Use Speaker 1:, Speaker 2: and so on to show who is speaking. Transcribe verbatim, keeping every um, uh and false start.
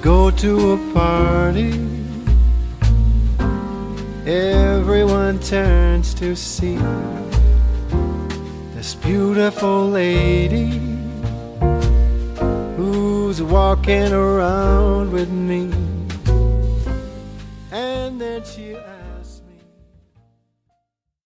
Speaker 1: go to a party, everyone turns to see this beautiful lady who's walking around with me. And then she asks,